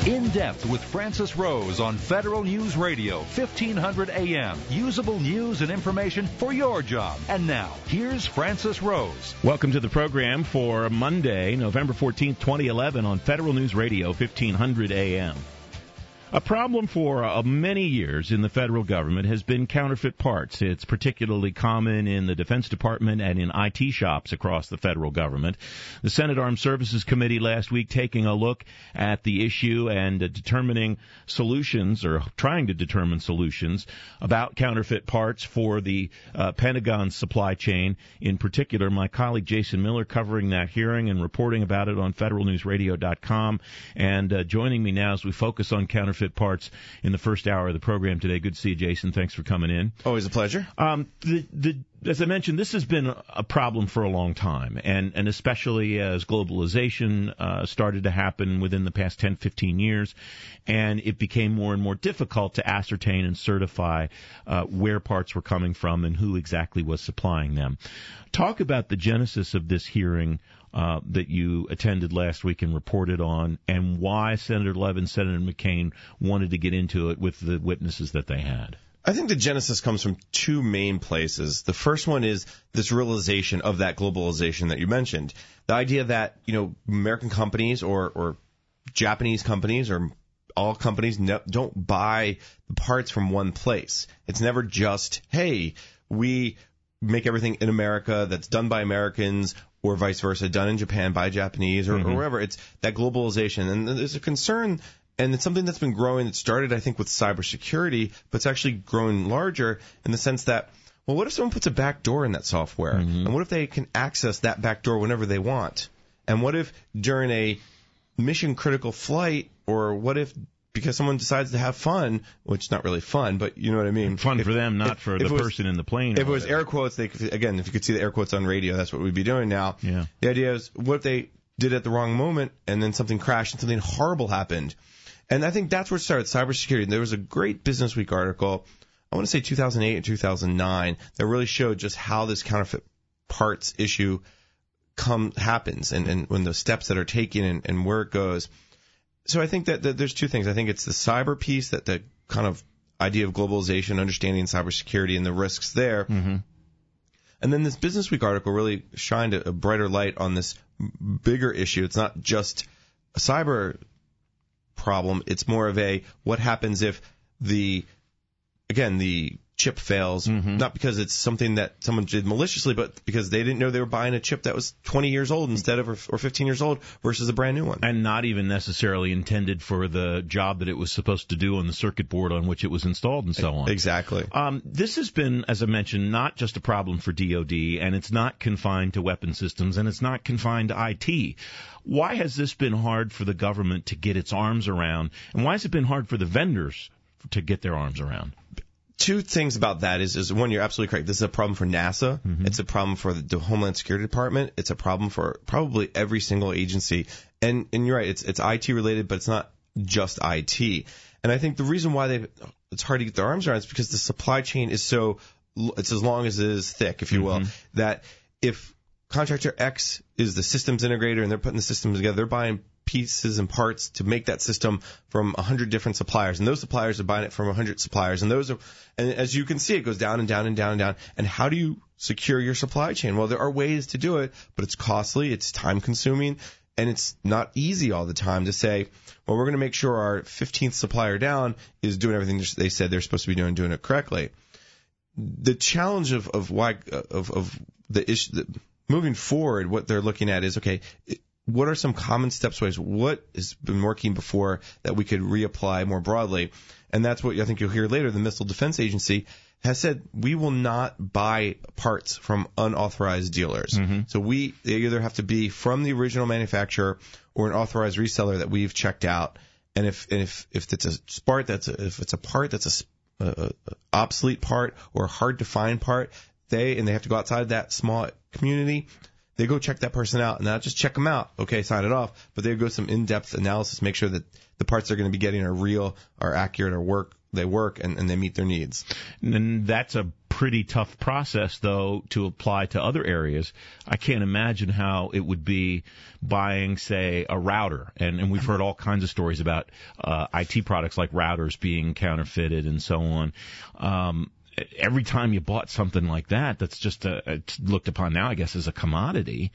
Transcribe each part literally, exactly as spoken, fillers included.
In Depth with Francis Rose on Federal News Radio, fifteen hundred A M. Usable news and information for your job. And now, here's Francis Rose. Welcome to the program for Monday, November fourteenth, twenty eleven on Federal News Radio, fifteen hundred A M. A problem for uh, many years in the federal government has been counterfeit parts. It's particularly common in the Defense Department and in I T shops across the federal government. The Senate Armed Services Committee last week taking a look at the issue and uh, determining solutions, or trying to determine solutions, about counterfeit parts for the uh, Pentagon supply chain. In particular, my colleague Jason Miller covering that hearing and reporting about it on federal news radio dot com. And uh, joining me now as we focus on counterfeit parts in the first hour of the program today. Good to see you, Jason. Thanks for coming in. Always a pleasure. Um, the, the, as I mentioned, this has been a problem for a long time, and, and especially as globalization uh, started to happen within the past ten, fifteen years, and it became more and more difficult to ascertain and certify uh, where parts were coming from and who exactly was supplying them. Talk about the genesis of this hearing Uh, that you attended last week and reported on, and why Senator Levin, Senator McCain wanted to get into it with the witnesses that they had. I think the genesis comes from two main places. The first one is this realization of that globalization that you mentioned. The idea that, you know, American companies or, or Japanese companies or all companies no, don't buy the parts from one place. It's never just, hey, we make everything in America that's done by Americans, or vice versa, done in Japan by Japanese, or, mm-hmm. or wherever. It's that globalization. And there's a concern, and it's something that's been growing. It started, I think, with cybersecurity, but it's actually growing larger in the sense that, well, what if someone puts a back door in that software? Mm-hmm. And what if they can access that back door whenever they want? And what if during a mission-critical flight, or what if because someone decides to have fun, which is not really fun, but you know what I mean. Fun if, for them, not if, for if the was, person in the plane. If it was air quotes, they could, again, if you could see the air quotes on radio, that's what we'd be doing now. Yeah. The idea is, what if they did it at the wrong moment, and then something crashed and something horrible happened? And I think that's where it started, cybersecurity. There was a great Business Week article, I want to say two thousand eight and two thousand nine, that really showed just how this counterfeit parts issue come happens, and, and when the steps that are taken and, and where it goes. So I think that, that there's two things. I think it's the cyber piece, that the kind of idea of globalization, understanding cybersecurity and the risks there. Mm-hmm. And then this Business Week article really shined a, a brighter light on this bigger issue. It's not just a cyber problem. It's more of a, what happens if the, again, the chip fails, mm-hmm. not because it's something that someone did maliciously, but because they didn't know they were buying a chip that was twenty years old instead of, or fifteen years old versus a brand new one. And not even necessarily intended for the job that it was supposed to do on the circuit board on which it was installed and so on. Exactly. Um, this has been, as I mentioned, not just a problem for D O D, and it's not confined to weapon systems, and it's not confined to I T. Why has this been hard for the government to get its arms around, and why has it been hard for the vendors to get their arms around? Two things about that is, is one, you're absolutely correct. This is a problem for NASA. Mm-hmm. It's a problem for the Homeland Security Department. It's a problem for probably every single agency. And, and you're right, it's, it's I T related, but it's not just I T. And I think the reason why they it's hard to get their arms around is because the supply chain is so, it's as long as it is thick, if you will, mm-hmm. that if contractor X is the systems integrator and they're putting the systems together, they're buying pieces and parts to make that system from a hundred different suppliers, and those suppliers are buying it from a hundred suppliers, and those are, and as you can see, it goes down and down and down and down. And how do you secure your supply chain? Well, there are ways to do it, but it's costly, it's time consuming, and it's not easy all the time to say, well, we're going to make sure our fifteenth supplier down is doing everything they said they're supposed to be doing, doing it correctly. The challenge of of why of of the issue, the, moving forward, what they're looking at is, okay, it, what are some common steps ways? What has been working before that we could reapply more broadly? And that's what I think you'll hear later. The Missile Defense Agency has said we will not buy parts from unauthorized dealers. Mm-hmm. So we they either have to be from the original manufacturer or an authorized reseller that we've checked out. And if and if if it's a part that's a, if it's a part that's a, a, a obsolete part or a hard to find part, they and they have to go outside that small community. They go check that person out, and not just check them out, okay, sign it off, but they go some in-depth analysis, make sure that the parts they're going to be getting are real, are accurate, or work they work and, and they meet their needs. And that's a pretty tough process, though, to apply to other areas. I can't imagine how it would be buying, say, a router. And, and we've heard all kinds of stories about uh, I T products like routers being counterfeited and so on. Um, every time you bought something like that, that's just a, it's looked upon now, I guess, as a commodity.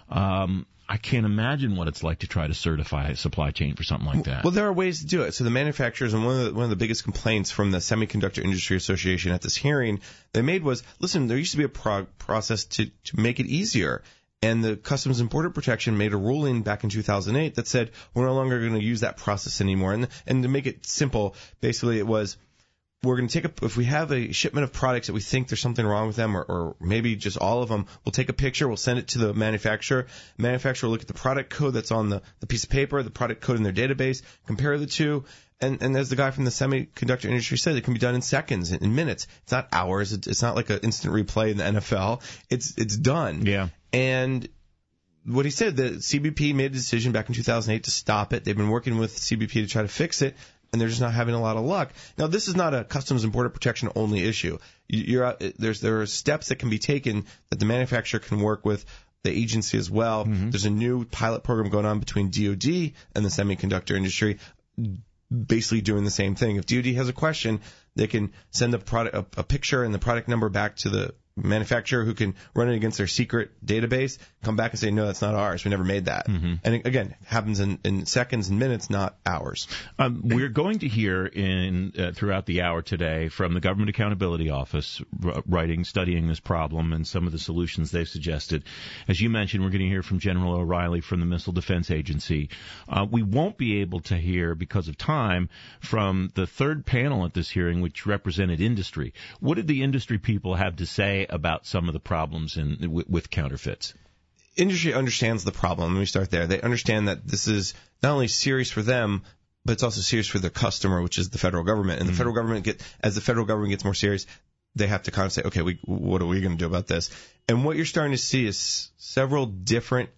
Um, I can't imagine what it's like to try to certify a supply chain for something like that. Well, there are ways to do it. So the manufacturers, and one of the, one of the biggest complaints from the Semiconductor Industry Association at this hearing they made was, listen, there used to be a pro- process to, to make it easier. And the Customs and Border Protection made a ruling back in two thousand eight that said we're no longer going to use that process anymore. And, and to make it simple, basically it was, we're going to take a, if we have a shipment of products that we think there's something wrong with them, or, or maybe just all of them, we'll take a picture, we'll send it to the manufacturer. Manufacturer will look at the product code that's on the, the piece of paper, the product code in their database, compare the two, and, and as the guy from the semiconductor industry said, it can be done in seconds, in, in minutes. It's not hours. It's, it's not like an instant replay in the N F L. It's it's done. Yeah. And what he said, the C B P made a decision back in two thousand eight to stop it. They've been working with C B P to try to fix it, and they're just not having a lot of luck. Now, this is not a Customs and Border Protection only issue. You're, there's, there are steps that can be taken that the manufacturer can work with the agency as well. Mm-hmm. There's a new pilot program going on between D O D and the semiconductor industry, basically doing the same thing. If D O D has a question, they can send a, product, a, a picture and the product number back to the manufacturer, who can run it against their secret database, come back and say, no, that's not ours. We never made that. Mm-hmm. And again, it happens in, in seconds and minutes, not hours. Um, we're going to hear in uh, throughout the hour today from the Government Accountability Office, r- writing, studying this problem and some of the solutions they've suggested. As you mentioned, we're going to hear from General O'Reilly from the Missile Defense Agency. Uh, we won't be able to hear, because of time, from the third panel at this hearing, which represented industry. What did the industry people have to say about some of the problems in, w- with counterfeits? Industry understands the problem. Let me start there. They understand that this is not only serious for them, but it's also serious for their customer, which is the federal government. And mm-hmm. the federal government get, as the federal government gets more serious, they have to kind of say, okay, we, what are we going to do about this? And what you're starting to see is several different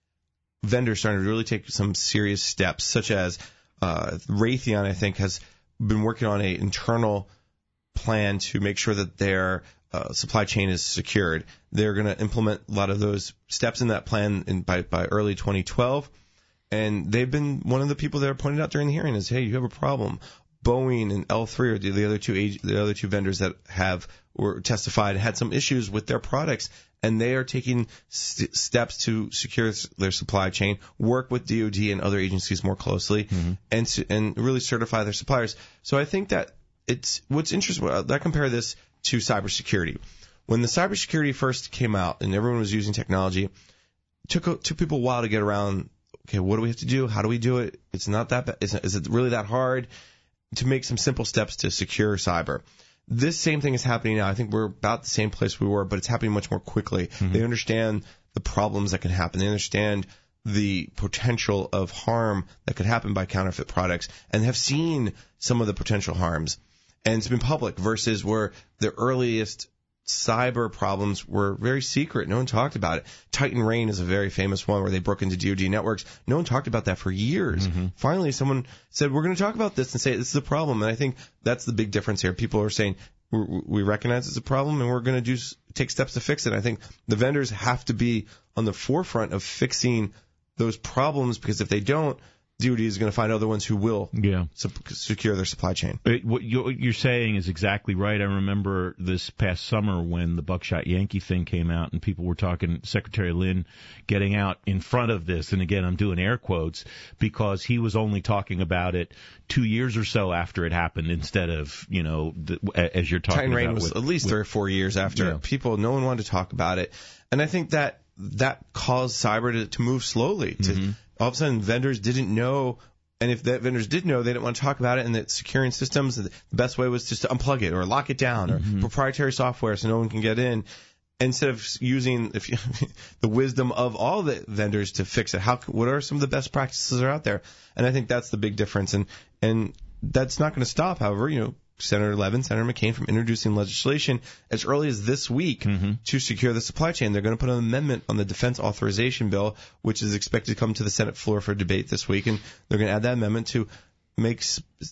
vendors starting to really take some serious steps, such as uh, Raytheon, I think, has been working on an internal plan to make sure that their Uh, supply chain is secured. They're going to implement a lot of those steps in that plan in, by, by early twenty twelve. And they've been one of the people that are pointed out during the hearing is, hey, you have a problem. Boeing and L three are the, the other two the other two vendors that have were testified had some issues with their products, and they are taking st- steps to secure their supply chain, work with D O D and other agencies more closely, mm-hmm. and and really certify their suppliers. So I think that it's what's interesting. I compare this to cybersecurity. When the cybersecurity first came out and everyone was using technology, it took took people a while to get around. Okay, what do we have to do? How do we do it? It's not that bad. Is, is it really that hard to make some simple steps to secure cyber? This same thing is happening now. I think we're about the same place we were, but it's happening much more quickly. Mm-hmm. They understand the problems that can happen. They understand the potential of harm that could happen by counterfeit products, and have seen some of the potential harms. And it's been public versus where the earliest cyber problems were very secret. No one talked about it. Titan Rain is a very famous one where they broke into D O D networks. No one talked about that for years. Mm-hmm. Finally, someone said, we're going to talk about this and say this is a problem. And I think that's the big difference here. People are saying, we recognize it's a problem and we're going to do take steps to fix it. I think the vendors have to be on the forefront of fixing those problems, because if they don't, D O D is going to find other ones who will yeah. su- secure their supply chain. What you're saying is exactly right. I remember this past summer when the Buckshot Yankee thing came out and people were talking, Secretary Lynn getting out in front of this, and again, I'm doing air quotes, because he was only talking about it two years or so after it happened instead of, you know, the, as you're talking Titan about. Rain was with, at least with, three or four years after. Yeah. People, no one wanted to talk about it. And I think that that caused cyber to, to move slowly. To, mm-hmm. All of a sudden, vendors didn't know, and if that vendors did know, they didn't want to talk about it, and that securing systems, the best way was just to unplug it or lock it down, mm-hmm. or proprietary software so no one can get in, instead of using if you, the wisdom of all the vendors to fix it. How? What are some of the best practices that are out there? And I think that's the big difference, and and that's not going to stop. However, you know, Senator Levin, Senator McCain from introducing legislation as early as this week mm-hmm. to secure the supply chain. They're going to put an amendment on the defense authorization bill, which is expected to come to the Senate floor for debate this week, and they're going to add that amendment to make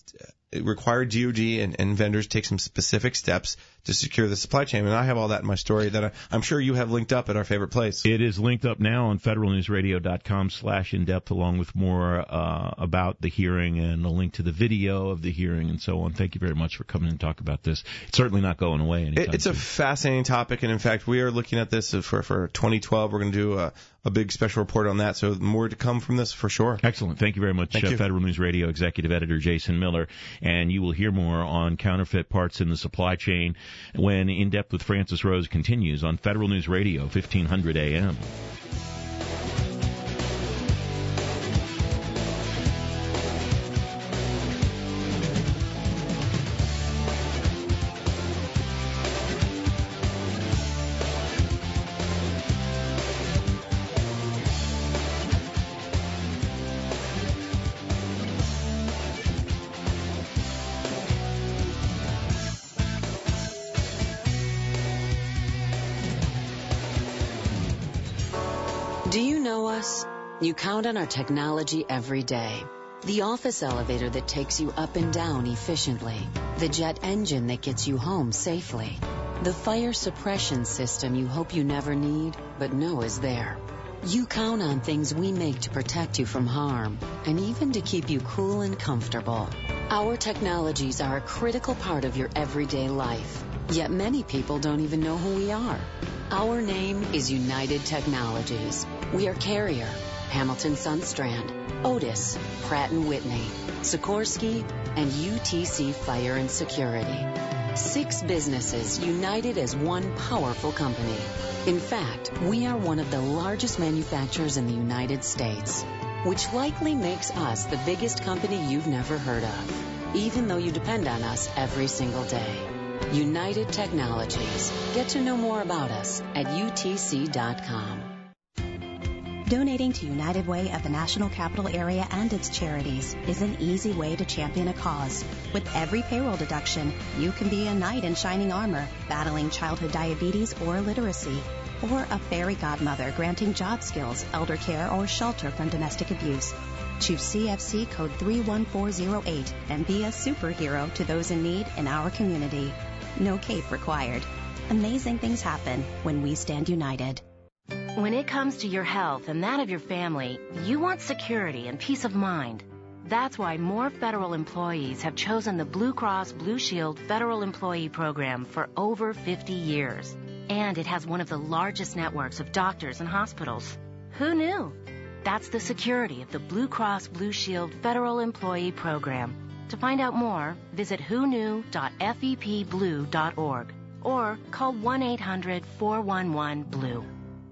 require D O D and, and vendors take some specific steps to secure the supply chain. And I have all that in my story that I, I'm sure you have linked up at our favorite place. It is linked up now on federalnewsradio.com slash in-depth, along with more uh, about the hearing and a link to the video of the hearing and so on. Thank you very much for coming and talk about this. It's certainly not going away anytime it, It's soon. a fascinating topic, and in fact, we are looking at this for, for twenty twelve. We're going to do a, a big special report on that, so more to come from this for sure. Excellent. Thank you very much, Thank uh, you. Federal News Radio Executive Editor Jason Miller. And you will hear more on counterfeit parts in the supply chain when In Depth with Francis Rose continues on Federal News Radio, fifteen hundred A M. Do you know us? You count on our technology every day. The office elevator that takes you up and down efficiently. The jet engine that gets you home safely. The fire suppression system you hope you never need, but know is there. You count on things we make to protect you from harm, and even to keep you cool and comfortable. Our technologies are a critical part of your everyday life, yet many people don't even know who we are. Our name is United Technologies. We are Carrier, Hamilton Sunstrand, Otis, Pratt and Whitney, Sikorsky, and U T C Fire and Security. Six businesses united as one powerful company. In fact, we are one of the largest manufacturers in the United States, which likely makes us the biggest company you've never heard of, even though you depend on us every single day. United Technologies. Get to know more about us at U T C dot com. Donating to United Way of the National Capital Area and its charities is an easy way to champion a cause. With every payroll deduction, you can be a knight in shining armor, battling childhood diabetes or illiteracy, or a fairy godmother granting job skills, elder care, or shelter from domestic abuse. Choose C F C code three one four zero eight and be a superhero to those in need in our community. No cape required. Amazing things happen when we stand united. When it comes to your health and that of your family, you want security and peace of mind. That's why more federal employees have chosen the Blue Cross Blue Shield Federal Employee Program for over fifty years. And it has one of the largest networks of doctors and hospitals. Who knew? That's the security of the Blue Cross Blue Shield Federal Employee Program. To find out more, visit who knew dot f e p blue dot org or call one eight hundred four one one blue.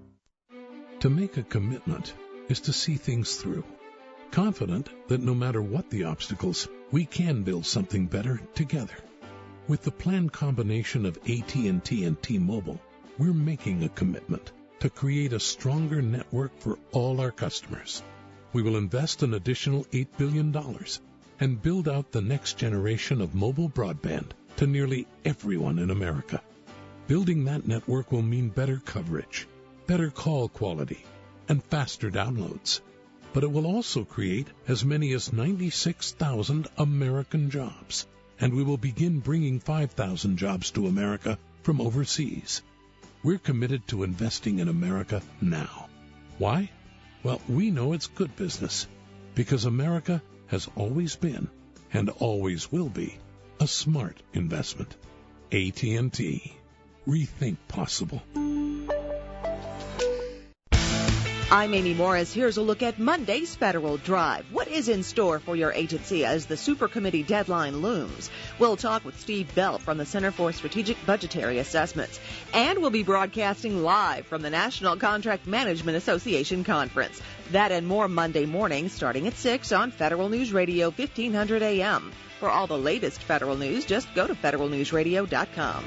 To make a commitment is to see things through, confident that no matter what the obstacles, we can build something better together. With the planned combination of A T and T and T-Mobile, we're making a commitment to create a stronger network for all our customers. We will invest an additional eight billion dollars and build out the next generation of mobile broadband to nearly everyone in America. Building that network will mean better coverage, better call quality, and faster downloads. But it will also create as many as ninety-six thousand American jobs, and we will begin bringing five thousand jobs to America from overseas. We're committed to investing in America now. Why? Well, we know it's good business, because America has always been, and always will be, a smart investment. A T and T. Rethink possible. I'm Amy Morris. Here's a look at Monday's Federal Drive. What is in store for your agency as the Super Committee deadline looms? We'll talk with Steve Bell from the Center for Strategic Budgetary Assessments. And we'll be broadcasting live from the National Contract Management Association Conference. That and more Monday morning starting at six on Federal News Radio fifteen hundred A M. For all the latest federal news, just go to federal news radio dot com.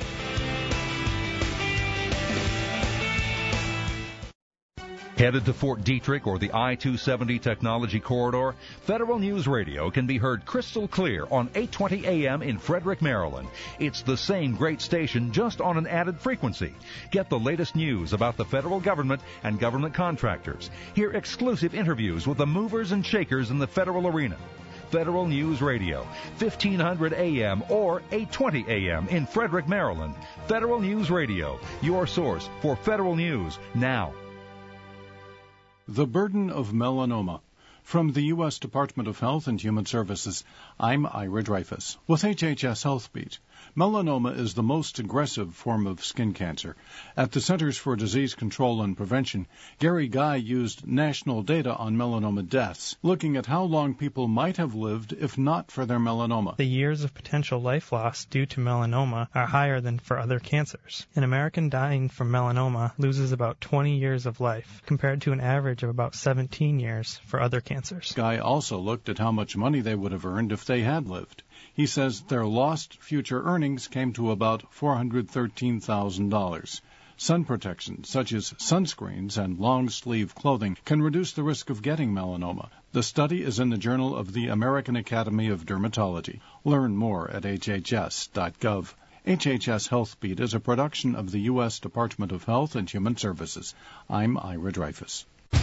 Headed to Fort Detrick or the I two seventy Technology Corridor, Federal News Radio can be heard crystal clear on eight twenty A M in Frederick, Maryland. It's the same great station, just on an added frequency. Get the latest news about the federal government and government contractors. Hear exclusive interviews with the movers and shakers in the federal arena. Federal News Radio, fifteen hundred A M or eight twenty A M in Frederick, Maryland. Federal News Radio, your source for federal news now. The Burden of Melanoma. From the U S Department of Health and Human Services, I'm Ira Dreyfus with H H S Health Beat. Melanoma is the most aggressive form of skin cancer. At the Centers for Disease Control and Prevention, Gary Guy used national data on melanoma deaths, looking at how long people might have lived if not for their melanoma. The years of potential life loss due to melanoma are higher than for other cancers. An American dying from melanoma loses about twenty years of life, compared to an average of about seventeen years for other cancers. Guy also looked at how much money they would have earned if they had lived. He says their lost future earnings came to about four hundred thirteen thousand dollars. Sun protection, such as sunscreens and long-sleeve clothing, can reduce the risk of getting melanoma. The study is in the Journal of the American Academy of Dermatology. Learn more at H H S dot gov. H H S Health Beat is a production of the U S Department of Health and Human Services. I'm Ira Dreyfus.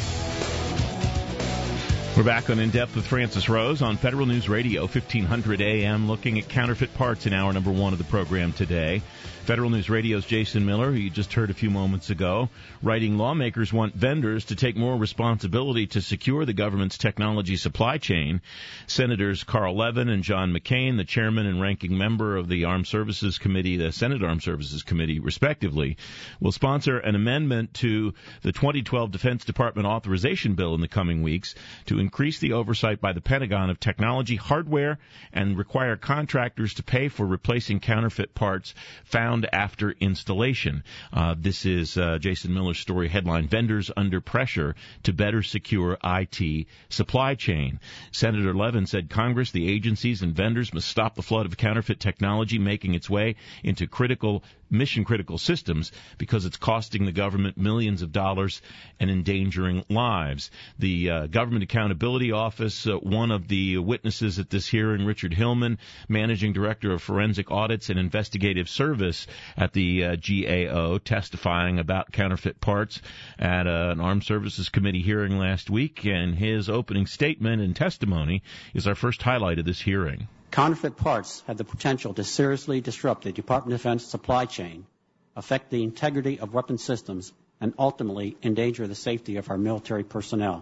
We're back on In Depth with Francis Rose on Federal News Radio, fifteen hundred A M, looking at counterfeit parts in hour number one of the program today. Federal News Radio's Jason Miller, who you just heard a few moments ago, writing lawmakers want vendors to take more responsibility to secure the government's technology supply chain. Senators Carl Levin and John McCain, the chairman and ranking member of the Armed Services Committee, the Senate Armed Services Committee, respectively, will sponsor an amendment to the twenty twelve Defense Department authorization bill in the coming weeks to increase the oversight by the Pentagon of technology hardware and require contractors to pay for replacing counterfeit parts found after installation. Uh, this is uh, Jason Miller's story headline, Vendors Under Pressure to Better Secure I T Supply Chain. Senator Levin said Congress, the agencies, and vendors must stop the flood of counterfeit technology making its way into critical, mission-critical systems because it's costing the government millions of dollars and endangering lives. The uh, Government Accountability Office, uh, one of the witnesses at this hearing, Richard Hillman, Managing Director of Forensic Audits and Investigative Service at the uh, G A O, testifying about counterfeit parts at uh, an Armed Services Committee hearing last week, and his opening statement and testimony is our first highlight of this hearing. Counterfeit parts have the potential to seriously disrupt the Department of Defense supply chain, affect the integrity of weapon systems, and ultimately endanger the safety of our military personnel.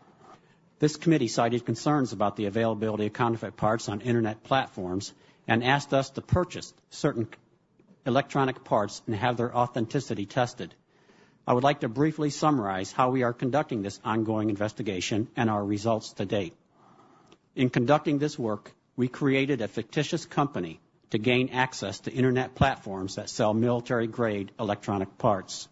This committee cited concerns about the availability of counterfeit parts on Internet platforms and asked us to purchase certain electronic parts and have their authenticity tested. I would like to briefly summarize how we are conducting this ongoing investigation and our results to date. In conducting this work, we created a fictitious company to gain access to Internet platforms that sell military-grade electronic parts.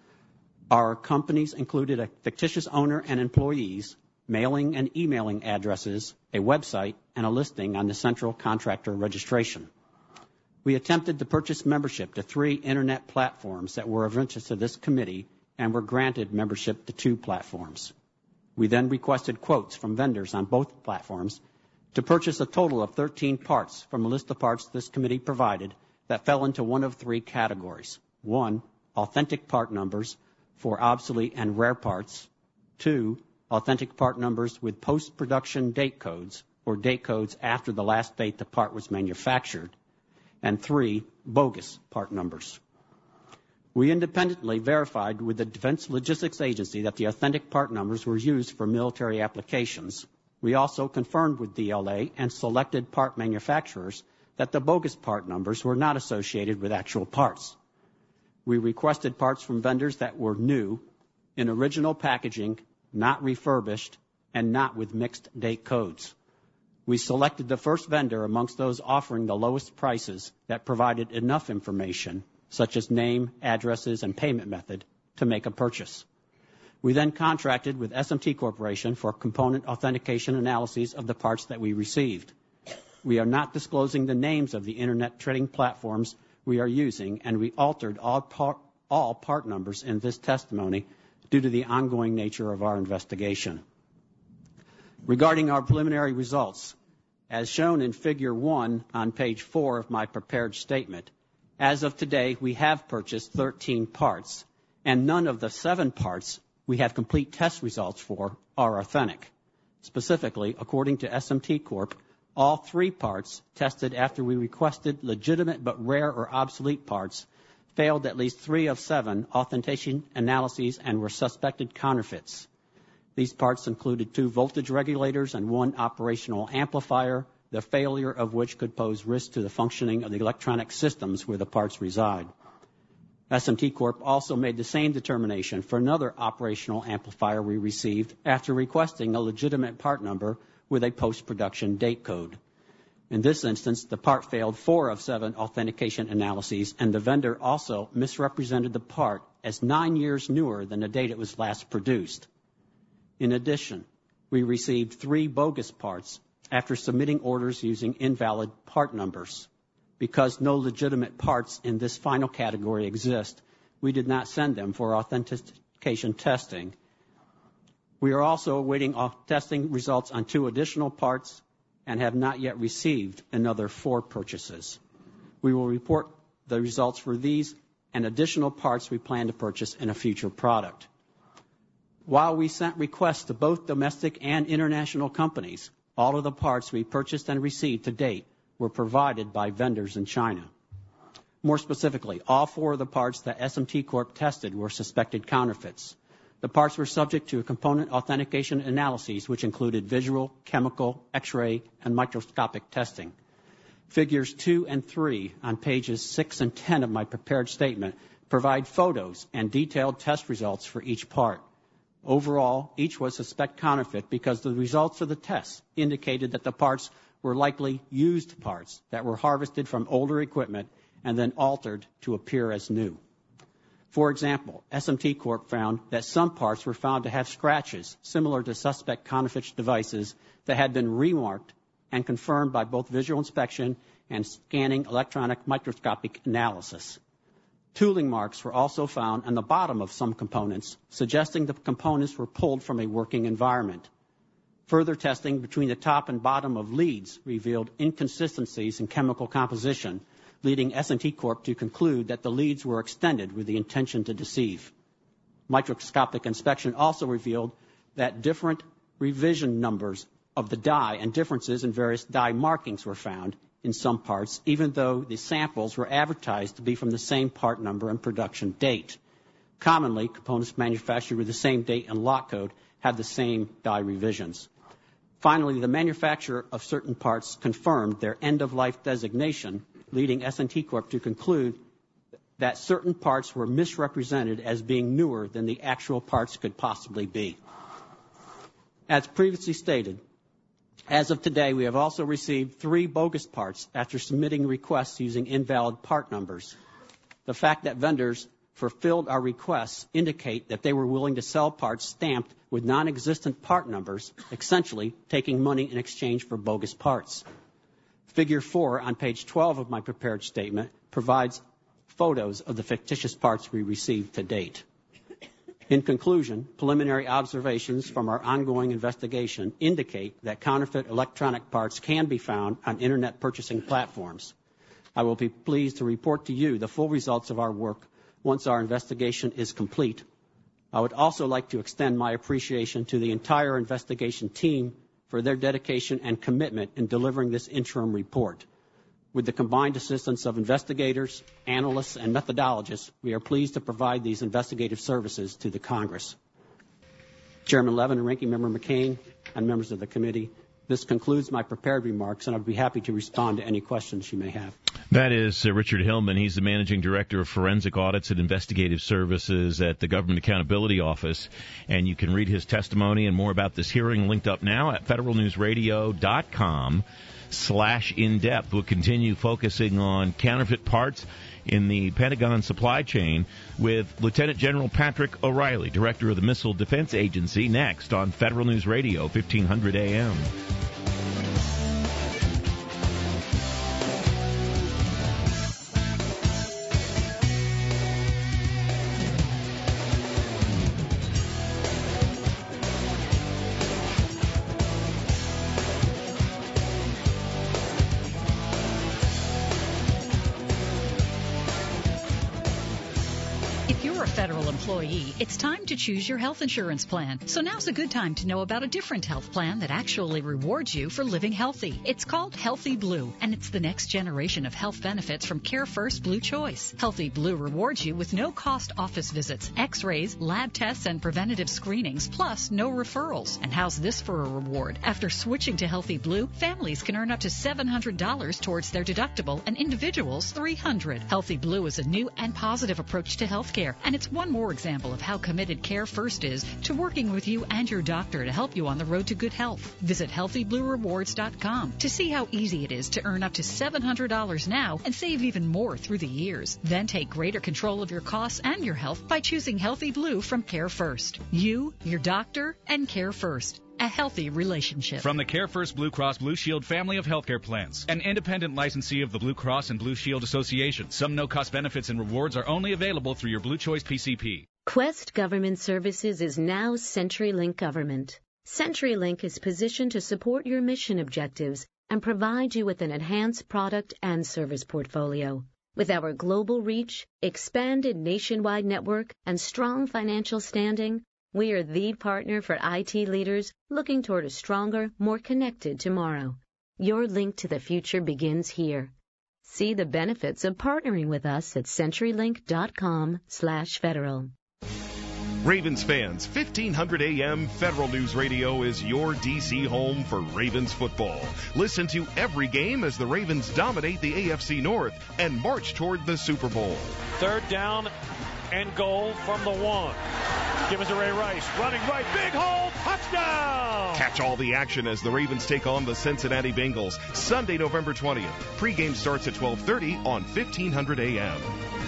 Our companies included a fictitious owner and employees, mailing and emailing addresses, a website, and a listing on the Central Contractor Registration. We attempted to purchase membership to three Internet platforms that were of interest to this committee and were granted membership to two platforms. We then requested quotes from vendors on both platforms to purchase a total of thirteen parts from a list of parts this committee provided that fell into one of three categories. One, authentic part numbers for obsolete and rare parts. Two, authentic part numbers with post-production date codes, or date codes after the last date the part was manufactured. And three, bogus part numbers. We independently verified with the Defense Logistics Agency that the authentic part numbers were used for military applications. We also confirmed with D L A and selected part manufacturers that the bogus part numbers were not associated with actual parts. We requested parts from vendors that were new, in original packaging, not refurbished, and not with mixed date codes. We selected the first vendor amongst those offering the lowest prices that provided enough information, such as name, addresses, and payment method, to make a purchase. We then contracted with S M T Corporation for component authentication analyses of the parts that we received. We are not disclosing the names of the Internet trading platforms we are using, and we altered all part, all part numbers in this testimony due to the ongoing nature of our investigation. Regarding our preliminary results, as shown in Figure one on page four of my prepared statement, as of today, we have purchased thirteen parts, and none of the seven parts we have complete test results for are authentic. Specifically, according to S M T Corp, all three parts tested after we requested legitimate but rare or obsolete parts failed at least three of seven authentication analyses and were suspected counterfeits. These parts included two voltage regulators and one operational amplifier, the failure of which could pose risk to the functioning of the electronic systems where the parts reside. S M T Corp also made the same determination for another operational amplifier we received after requesting a legitimate part number with a post-production date code. In this instance, the part failed four of seven authentication analyses, and the vendor also misrepresented the part as nine years newer than the date it was last produced. In addition, we received three bogus parts after submitting orders using invalid part numbers. Because no legitimate parts in this final category exist, we did not send them for authentication testing. We are also awaiting testing results on two additional parts and have not yet received another four purchases. We will report the results for these and additional parts we plan to purchase in a future product. While we sent requests to both domestic and international companies, all of the parts we purchased and received to date were provided by vendors in China. More specifically, all four of the parts that S M T Corp tested were suspected counterfeits. The parts were subject to component authentication analyses, which included visual, chemical, X-ray, and microscopic testing. Figures two and three on pages six and ten of my prepared statement provide photos and detailed test results for each part. Overall, each was suspect counterfeit because the results of the tests indicated that the parts were likely used parts that were harvested from older equipment and then altered to appear as new. For example, S M T Corp found that some parts were found to have scratches similar to suspect counterfeit devices that had been remarked and confirmed by both visual inspection and scanning electronic microscopic analysis. Tooling marks were also found on the bottom of some components, suggesting the components were pulled from a working environment. Further testing between the top and bottom of leads revealed inconsistencies in chemical composition, leading S M T Corp to conclude that the leads were extended with the intention to deceive. Microscopic inspection also revealed that different revision numbers of the die and differences in various die markings were found in some parts, even though the samples were advertised to be from the same part number and production date. Commonly, components manufactured with the same date and lot code had the same die revisions. Finally, the manufacturer of certain parts confirmed their end-of-life designation, leading S M T Corp to conclude that certain parts were misrepresented as being newer than the actual parts could possibly be. As previously stated, as of today, we have also received three bogus parts after submitting requests using invalid part numbers. The fact that vendors fulfilled our requests indicate that they were willing to sell parts stamped with non-existent part numbers, essentially taking money in exchange for bogus parts. Figure four on page twelve of my prepared statement provides photos of the fictitious parts we received to date. In conclusion, preliminary observations from our ongoing investigation indicate that counterfeit electronic parts can be found on Internet purchasing platforms. I will be pleased to report to you the full results of our work once our investigation is complete. I would also like to extend my appreciation to the entire investigation team for their dedication and commitment in delivering this interim report. With the combined assistance of investigators, analysts, and methodologists, we are pleased to provide these investigative services to the Congress. Chairman Levin and Ranking Member McCain and members of the committee, this concludes my prepared remarks, and I'd be happy to respond to any questions you may have. That is uh, Richard Hillman. He's the Managing Director of Forensic Audits and Investigative Services at the Government Accountability Office. And you can read his testimony and more about this hearing linked up now at federalnewsradio.com slash in-depth. We'll continue focusing on counterfeit parts in the Pentagon supply chain with Lieutenant General Patrick O'Reilly, Director of the Missile Defense Agency, next on Federal News Radio, fifteen hundred A M. employee, it's time to choose your health insurance plan. So now's a good time to know about a different health plan that actually rewards you for living healthy. It's called Healthy Blue, and it's the next generation of health benefits from CareFirst Blue Choice. Healthy Blue rewards you with no-cost office visits, x-rays, lab tests, and preventative screenings, plus no referrals. And how's this for a reward? After switching to Healthy Blue, families can earn up to seven hundred dollars towards their deductible, and individuals three hundred dollars. Healthy Blue is a new and positive approach to health care, and it's one more example of how committed CareFirst is to working with you and your doctor to help you on the road to good health. Visit healthy blue rewards dot com to see how easy it is to earn up to seven hundred dollars now and save even more through the years. Then take greater control of your costs and your health by choosing Healthy Blue from CareFirst. You, your doctor, and CareFirst. A healthy relationship. From the CareFirst Blue Cross Blue Shield family of healthcare plans, an independent licensee of the Blue Cross and Blue Shield Association. Some no-cost benefits and rewards are only available through your Blue Choice P C P. Quest Government Services is now CenturyLink Government. CenturyLink is positioned to support your mission objectives and provide you with an enhanced product and service portfolio. With our global reach, expanded nationwide network, and strong financial standing, we are the partner for I T leaders looking toward a stronger, more connected tomorrow. Your link to the future begins here. See the benefits of partnering with us at CenturyLink.com slash federal. Ravens fans, fifteen hundred A M Federal News Radio is your D C home for Ravens football. Listen to every game as the Ravens dominate the A F C North and march toward the Super Bowl. Third down and goal from the one. Give it to Ray Rice. Running right. Big hole. Touchdown. Catch all the action as the Ravens take on the Cincinnati Bengals. Sunday, November twentieth. Pre-game starts at twelve thirty on fifteen hundred A M.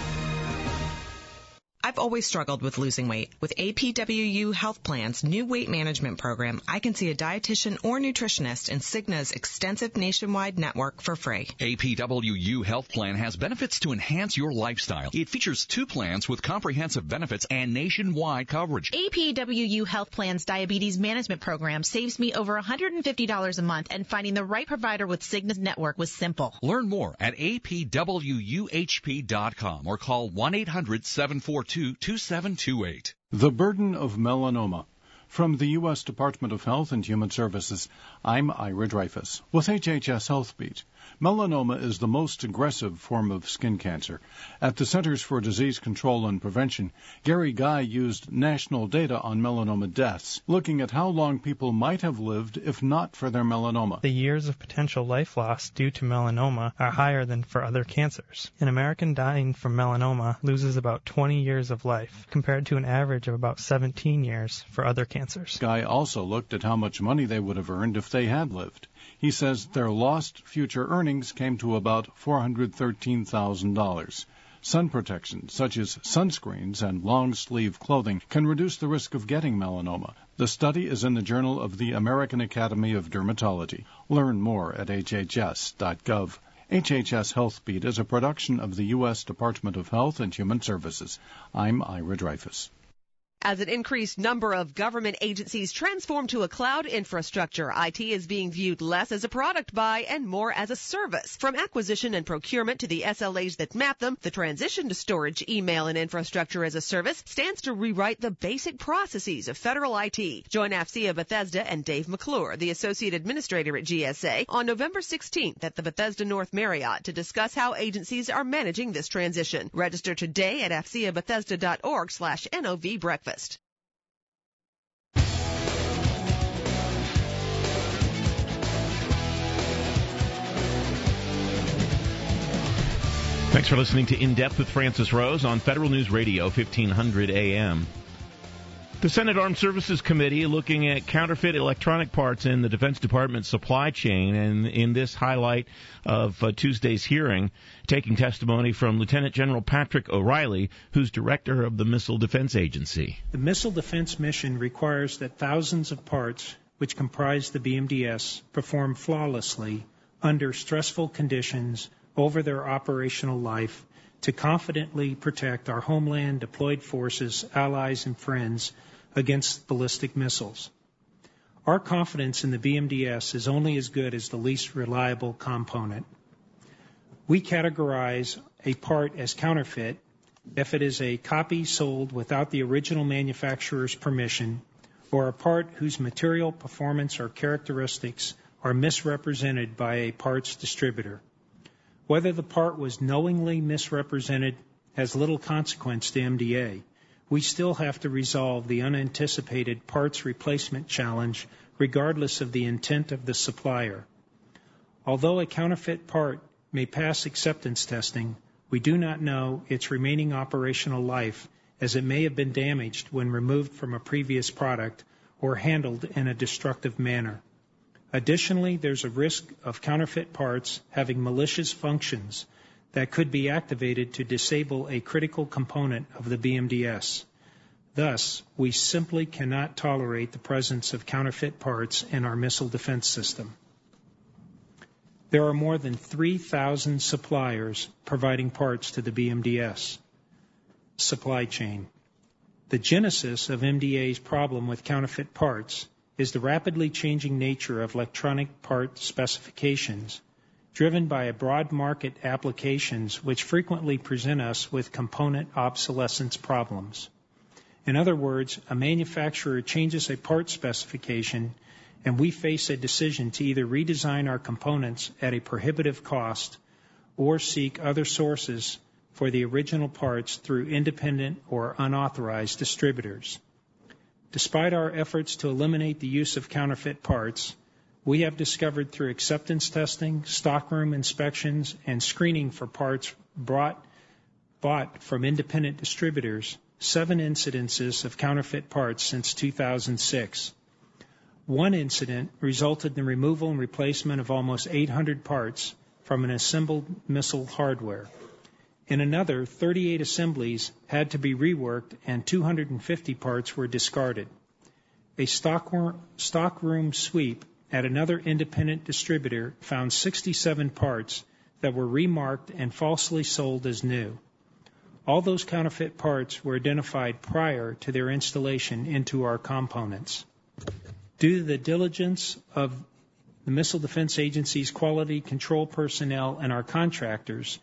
I've always struggled with losing weight. With A P W U Health Plan's new weight management program, I can see a dietitian or nutritionist in Cigna's extensive nationwide network for free. A P W U Health Plan has benefits to enhance your lifestyle. It features two plans with comprehensive benefits and nationwide coverage. A P W U Health Plan's diabetes management program saves me over one hundred fifty dollars a month, and finding the right provider with Cigna's network was simple. Learn more at A P W U H P dot com or call one eight hundred seven four two two seven two eight. The burden of melanoma. From the U S Department of Health and Human Services, I'm Ira Dreyfus. With H H S Health Beat, melanoma is the most aggressive form of skin cancer. At the Centers for Disease Control and Prevention, Gary Guy used national data on melanoma deaths, looking at how long people might have lived if not for their melanoma. The years of potential life loss due to melanoma are higher than for other cancers. An American dying from melanoma loses about twenty years of life, compared to an average of about seventeen years for other cancers. Guy also looked at how much money they would have earned if they had lived. He says their lost future earnings came to about four hundred thirteen thousand dollars. Sun protection, such as sunscreens and long-sleeve clothing, can reduce the risk of getting melanoma. The study is in the Journal of the American Academy of Dermatology. Learn more at H H S dot gov. H H S Health Beat is a production of the U S Department of Health and Human Services. I'm Ira Dreyfus. As an increased number of government agencies transform to a cloud infrastructure, I T is being viewed less as a product buy and more as a service. From acquisition and procurement to the S L As that map them, the transition to storage, email, and infrastructure as a service stands to rewrite the basic processes of federal I T. Join AFCEA Bethesda and Dave McClure, the Associate Administrator at G S A, on November sixteenth at the Bethesda North Marriott to discuss how agencies are managing this transition. Register today at afcea bethesda dot org slash N O V breakfast. Thanks for listening to In Depth with Francis Rose on Federal News Radio, fifteen hundred A M. The Senate Armed Services Committee looking at counterfeit electronic parts in the Defense Department's supply chain, and in this highlight of uh, Tuesday's hearing, taking testimony from Lieutenant General Patrick O'Reilly, who's director of the Missile Defense Agency. The missile defense mission requires that thousands of parts, which comprise the B M D S, perform flawlessly under stressful conditions over their operational life to confidently protect our homeland, deployed forces, allies, and friends against ballistic missiles. Our confidence in the B M D S is only as good as the least reliable component. We categorize a part as counterfeit if it is a copy sold without the original manufacturer's permission, or a part whose material, performance, or characteristics are misrepresented by a parts distributor. Whether the part was knowingly misrepresented has little consequence to M D A. We still have to resolve the unanticipated parts replacement challenge regardless of the intent of the supplier. Although a counterfeit part may pass acceptance testing, we do not know its remaining operational life, as it may have been damaged when removed from a previous product or handled in a destructive manner. Additionally, there's a risk of counterfeit parts having malicious functions that could be activated to disable a critical component of the B M D S. Thus, we simply cannot tolerate the presence of counterfeit parts in our missile defense system. There are more than three thousand suppliers providing parts to the B M D S supply chain. The genesis of M D A's problem with counterfeit parts is the rapidly changing nature of electronic part specifications, driven by a broad market applications which frequently present us with component obsolescence problems. In other words, a manufacturer changes a part specification and we face a decision to either redesign our components at a prohibitive cost or seek other sources for the original parts through independent or unauthorized distributors. Despite our efforts to eliminate the use of counterfeit parts, we have discovered through acceptance testing, stockroom inspections, and screening for parts brought, bought from independent distributors seven incidences of counterfeit parts since two thousand six. One incident resulted in the removal and replacement of almost eight hundred parts from an assembled missile hardware. In another, thirty-eight assemblies had to be reworked and two hundred fifty parts were discarded. A stockroom, stockroom sweep at another independent distributor found sixty-seven parts that were remarked and falsely sold as new. All those counterfeit parts were identified prior to their installation into our components. Due to the diligence of the Missile Defense Agency's quality control personnel and our contractors,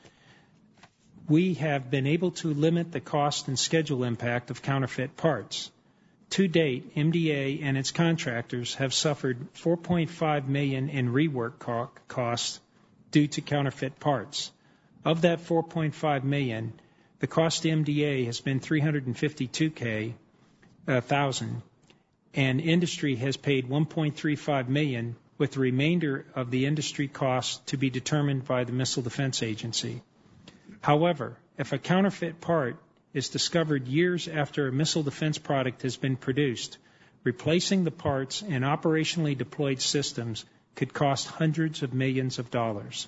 we have been able to limit the cost and schedule impact of counterfeit parts. To date, M D A and its contractors have suffered four point five million dollars in rework co- costs due to counterfeit parts. Of that four point five million dollars, the cost to M D A has been three hundred fifty-two thousand dollars, and industry has paid one point three five million dollars, with the remainder of the industry costs to be determined by the Missile Defense Agency. However, if a counterfeit part is discovered years after a missile defense product has been produced, replacing the parts in operationally deployed systems could cost hundreds of millions of dollars.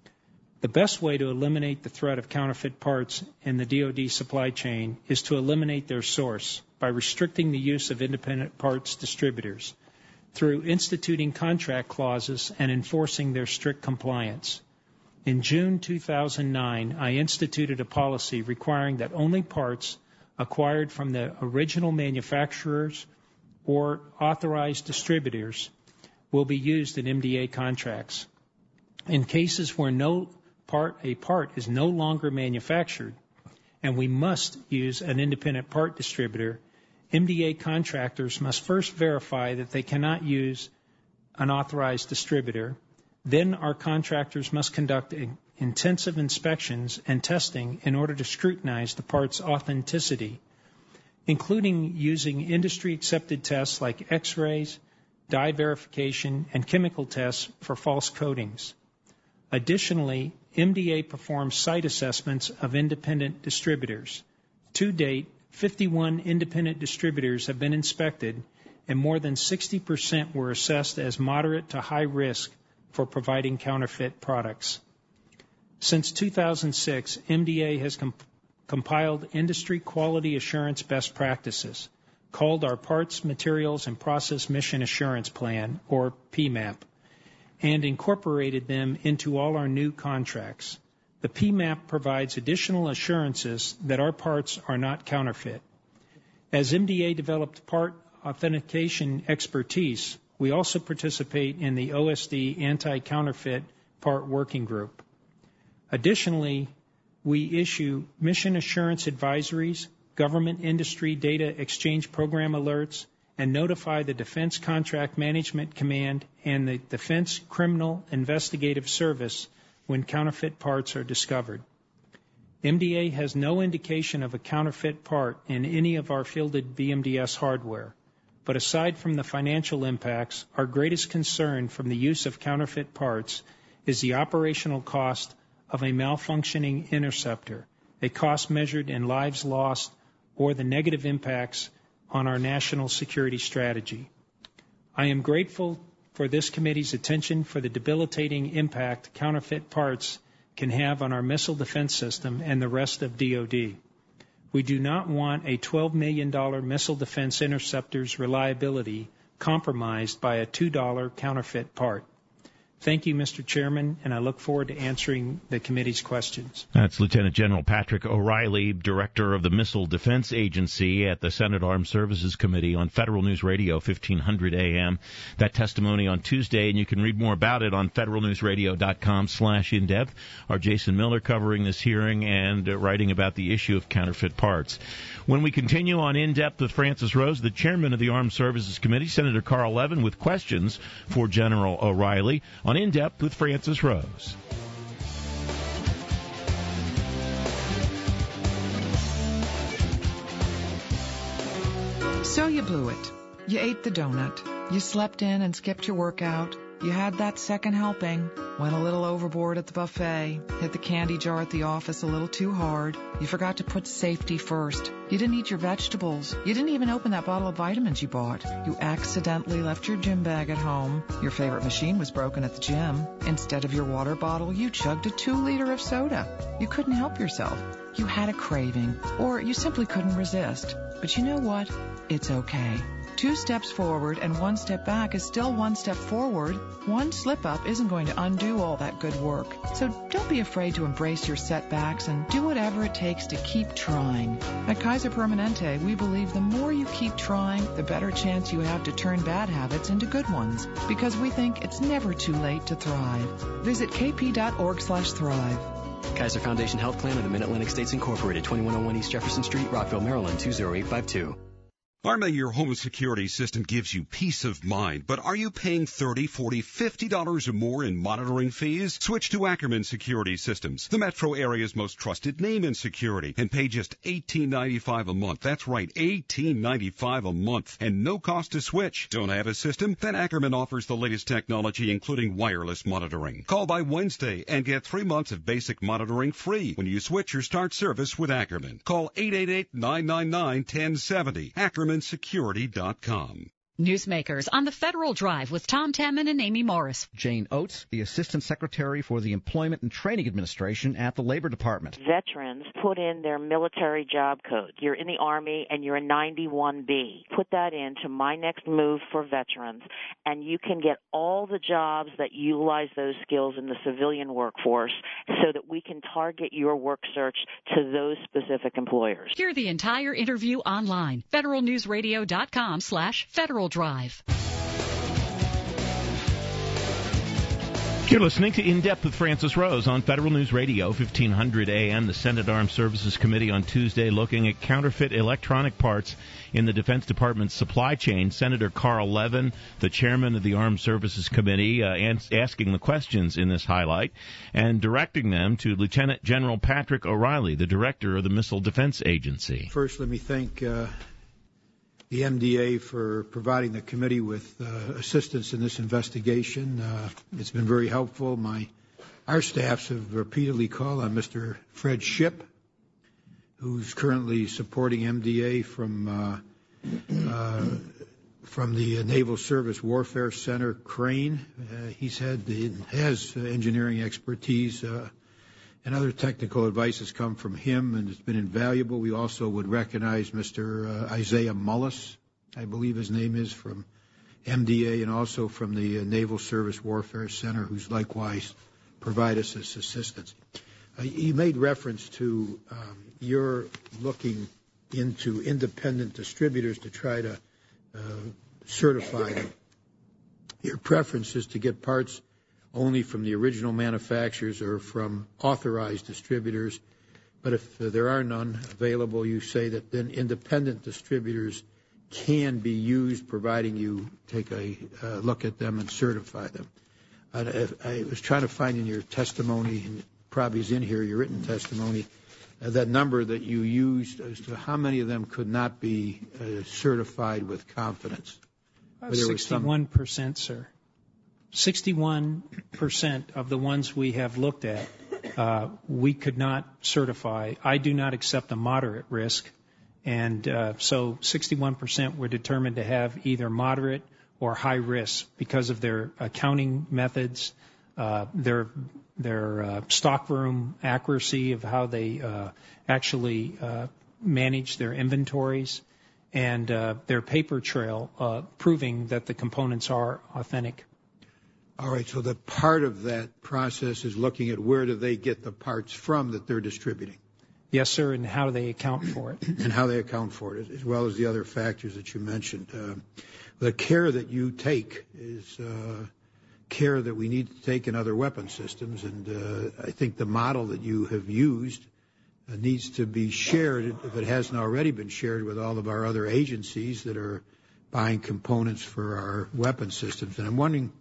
The best way to eliminate the threat of counterfeit parts in the D O D supply chain is to eliminate their source by restricting the use of independent parts distributors, through instituting contract clauses and enforcing their strict compliance. In June two thousand nine, I instituted a policy requiring that only parts acquired from the original manufacturers or authorized distributors will be used in M D A contracts. In cases where no part, a part is no longer manufactured and we must use an independent part distributor, M D A contractors must first verify that they cannot use an authorized distributor. Then our contractors must conduct intensive inspections and testing in order to scrutinize the part's authenticity, including using industry-accepted tests like X-rays, dye verification, and chemical tests for false coatings. Additionally, M D A performs site assessments of independent distributors. To date, fifty-one independent distributors have been inspected, and more than sixty percent were assessed as moderate to high risk for providing counterfeit products. Since two thousand six, M D A has comp- compiled industry quality assurance best practices, called our Parts, Materials, and Process Mission Assurance Plan, or P MAP, and incorporated them into all our new contracts. The P MAP provides additional assurances that our parts are not counterfeit. As M D A developed part authentication expertise, we also participate in the O S D Anti-Counterfeit Part Working Group. Additionally, we issue mission assurance advisories, government industry data exchange program alerts, and notify the Defense Contract Management Command and the Defense Criminal Investigative Service when counterfeit parts are discovered. M D A has no indication of a counterfeit part in any of our fielded B M D S hardware. But aside from the financial impacts, our greatest concern from the use of counterfeit parts is the operational cost of a malfunctioning interceptor, a cost measured in lives lost, or the negative impacts on our national security strategy. I am grateful for this committee's attention for the debilitating impact counterfeit parts can have on our missile defense system and the rest of D O D. We do not want a twelve million dollars missile defense interceptor's reliability compromised by a two dollar counterfeit part. Thank you, Mister Chairman, and I look forward to answering the committee's questions. That's Lieutenant General Patrick O'Reilly, Director of the Missile Defense Agency at the Senate Armed Services Committee on Federal News Radio, fifteen hundred A M. That testimony on Tuesday, and you can read more about it on federalnewsradio.com slash in-depth. Our Jason Miller covering this hearing and uh, writing about the issue of counterfeit parts. When we continue on In-Depth with Francis Rose, the Chairman of the Armed Services Committee, Senator Carl Levin, with questions for General O'Reilly on In-Depth with Francis Rose. So you blew it. You ate the donut. You slept in and skipped your workout. You had that second helping, went a little overboard at the buffet, hit the candy jar at the office a little too hard. You forgot to put safety first. You didn't eat your vegetables. You didn't even open that bottle of vitamins you bought. You accidentally left your gym bag at home. Your favorite machine was broken at the gym. Instead of your water bottle, you chugged a two liter of soda. You couldn't help yourself. You had a craving, or you simply couldn't resist. But you know what? It's okay. Two steps forward and one step back is still one step forward. One slip-up isn't going to undo all that good work. So don't be afraid to embrace your setbacks and do whatever it takes to keep trying. At Kaiser Permanente, we believe the more you keep trying, the better chance you have to turn bad habits into good ones. Because we think it's never too late to thrive. Visit kp.org slash thrive. Kaiser Foundation Health Plan of the Mid-Atlantic States Incorporated, twenty-one oh one East Jefferson Street, Rockville, Maryland, two oh eight five two. Arma, your home security system gives you peace of mind, but are you paying thirty dollars, forty dollars, fifty dollars or more in monitoring fees? Switch to Ackerman Security Systems, the metro area's most trusted name in security, and pay just eighteen ninety-five a month. That's right, eighteen ninety-five a month, and no cost to switch. Don't have a system? Then Ackerman offers the latest technology, including wireless monitoring. Call by Wednesday and get three months of basic monitoring free when you switch or start service with Ackerman. Call eight eight eight, nine nine nine, one oh seven oh. Ackerman Security dot com. Newsmakers on the Federal Drive with Tom Tamman and Amy Morris. Jane Oates, the Assistant Secretary for the Employment and Training Administration at the Labor Department. Veterans put in their military job code. You're in the Army and you're a ninety-one B. Put that into My Next Move for Veterans, and you can get all the jobs that utilize those skills in the civilian workforce so that we can target your work search to those specific employers. Hear the entire interview online. federalnewsradio.com slash Federal Drive. You're listening to In-Depth with Francis Rose on Federal News Radio, fifteen hundred A M. The Senate Armed Services Committee on Tuesday looking at counterfeit electronic parts in the Defense Department's supply chain. Senator Carl Levin, the chairman of the Armed Services Committee, uh, ans- asking the questions in this highlight and directing them to Lieutenant General Patrick O'Reilly, the director of the Missile Defense Agency. First, let me thank uh, the M D A for providing the committee with uh, assistance in this investigation. Uh, it's been very helpful. My, our staffs have repeatedly called on Mister Fred Shipp, who's currently supporting M D A from uh, uh, from the Naval Service Warfare Center, Crane. Uh, he's had the, has engineering expertise. Uh, And other technical advice has come from him, and it's been invaluable. We also would recognize Mister Uh, Isaiah Mullis, I believe his name is, from M D A, and also from the uh, Naval Service Warfare Center, who's likewise provided us this assistance. Uh, you made reference to um, your looking into independent distributors to try to uh, certify them. Your preference is to get parts only from the original manufacturers or from authorized distributors. But if uh, there are none available, you say that then independent distributors can be used, providing you take a uh, look at them and certify them. I, I was trying to find in your testimony, and probably is in here, your written testimony, uh, that number that you used as to how many of them could not be uh, certified with confidence. sixty-one percent, sir. sixty-one percent of the ones we have looked at, uh, we could not certify. I do not accept a moderate risk. And uh, so sixty-one percent were determined to have either moderate or high risk because of their accounting methods, uh, their their uh, stockroom accuracy of how they uh, actually uh, manage their inventories, and uh, their paper trail uh, proving that the components are authentic. All right, so the part of that process is looking at where do they get the parts from that they're distributing. Yes, sir, and how do they account for it? And how they account for it, as well as the other factors that you mentioned. Uh, the care that you take is uh, care that we need to take in other weapon systems, and uh, I think the model that you have used uh, needs to be shared, if it hasn't already been shared, with all of our other agencies that are buying components for our weapon systems. And I'm wondering,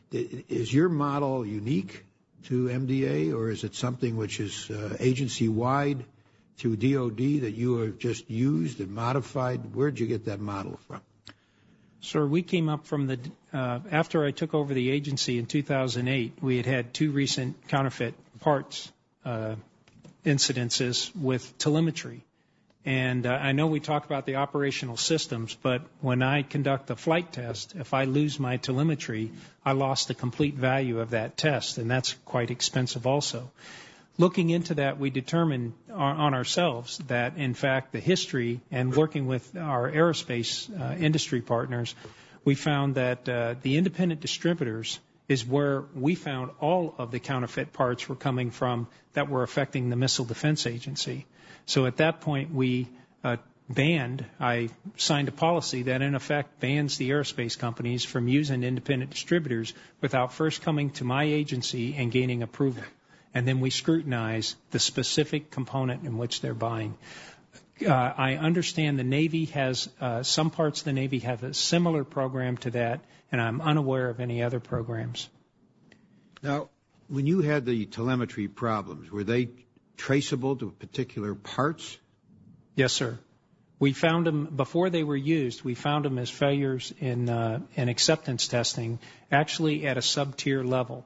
is your model unique to M D A, or is it something which is uh, agency-wide through D O D that you have just used and modified? Where did you get that model from? Sir, we came up from the, uh, after I took over the agency in two thousand eight, we had had two recent counterfeit parts uh, incidences with telemetry. And uh, I know we talk about the operational systems, but when I conduct a flight test, if I lose my telemetry, I lost the complete value of that test, and that's quite expensive also. Looking into that, we determined on ourselves that, in fact, the history and working with our aerospace uh, industry partners, we found that uh, the independent distributors is where we found all of the counterfeit parts were coming from that were affecting the Missile Defense Agency. So at that point, we uh, banned, I signed a policy that in effect bans the aerospace companies from using independent distributors without first coming to my agency and gaining approval. And then we scrutinize the specific component in which they're buying. Uh, I understand the Navy has, uh, some parts of the Navy have a similar program to that, and I'm unaware of any other programs. Now, when you had the telemetry problems, were they traceable to particular parts? Yes, sir. We found them, before they were used, we found them as failures in, uh, in acceptance testing, actually at a sub-tier level.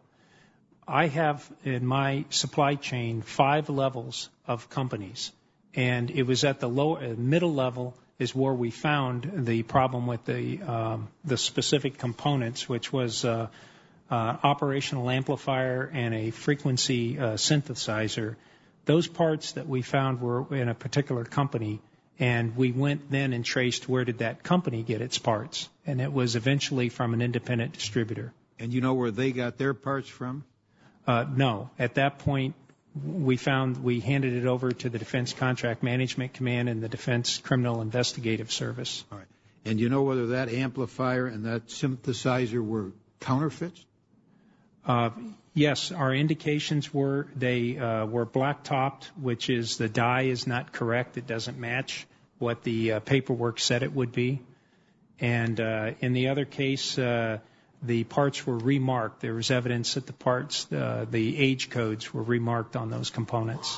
I have in my supply chain five levels of companies, and it was at the low, uh, middle level is where we found the problem with the um, the specific components, which was uh, uh, operational amplifier and a frequency uh, synthesizer. Those parts that we found were in a particular company, and we went then and traced where did that company get its parts, and it was eventually from an independent distributor. And you know where they got their parts from? Uh, no. At that point, we found we handed it over to the Defense Contract Management Command and the Defense Criminal Investigative Service. All right. And you know whether that amplifier and that synthesizer were counterfeits? Uh, yes. Our indications were they uh, were black-topped, which is the die is not correct. It doesn't match what the uh, paperwork said it would be. And uh, in the other case, uh, the parts were remarked. There was evidence that the parts, uh, the age codes were remarked on those components.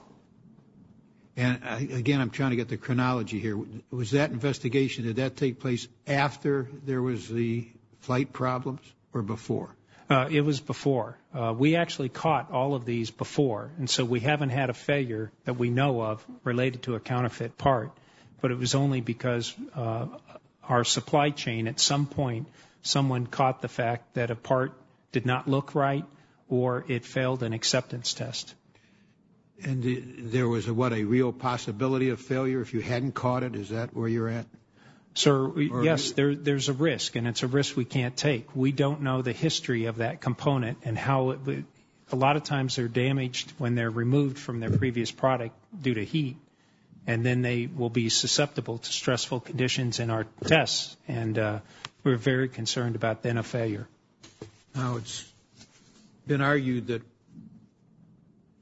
And I, again, I'm trying to get the chronology here. Was that investigation, did that take place after there was the flight problems or before? Uh, it was before. Uh, we actually caught all of these before, and so we haven't had a failure that we know of related to a counterfeit part, but it was only because uh, our supply chain at some point someone caught the fact that a part did not look right or it failed an acceptance test. And there was a, what, a real possibility of failure if you hadn't caught it? Is that where you're at? Sir, or yes, there, there's a risk, and it's a risk we can't take. We don't know the history of that component and how it would, a lot of times they're damaged when they're removed from their previous product due to heat, and then they will be susceptible to stressful conditions in our tests, and uh, we're very concerned about then a failure. Now, it's been argued that